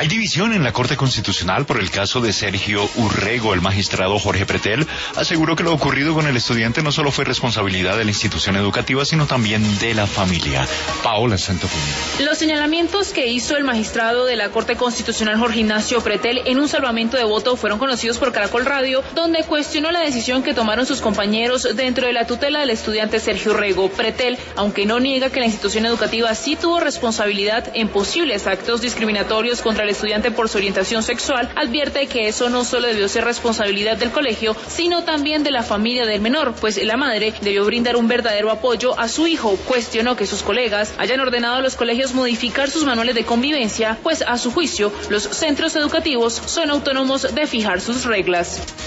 Hay división en la Corte Constitucional por el caso de Sergio Urrego. El magistrado Jorge Pretel aseguró que lo ocurrido con el estudiante no solo fue responsabilidad de la institución educativa, sino también de la familia. Paola Santofimio. Los señalamientos que hizo el magistrado de la Corte Constitucional Jorge Ignacio Pretel en un salvamento de voto fueron conocidos por Caracol Radio, donde cuestionó la decisión que tomaron sus compañeros dentro de la tutela del estudiante Sergio Urrego. Pretel, aunque no niega que la institución educativa sí tuvo responsabilidad en posibles actos discriminatorios contra el estudiante por su orientación sexual, advierte que eso no solo debió ser responsabilidad del colegio, sino también de la familia del menor, pues la madre debió brindar un verdadero apoyo a su hijo. Cuestionó que sus colegas hayan ordenado a los colegios modificar sus manuales de convivencia, pues a su juicio los centros educativos son autónomos de fijar sus reglas.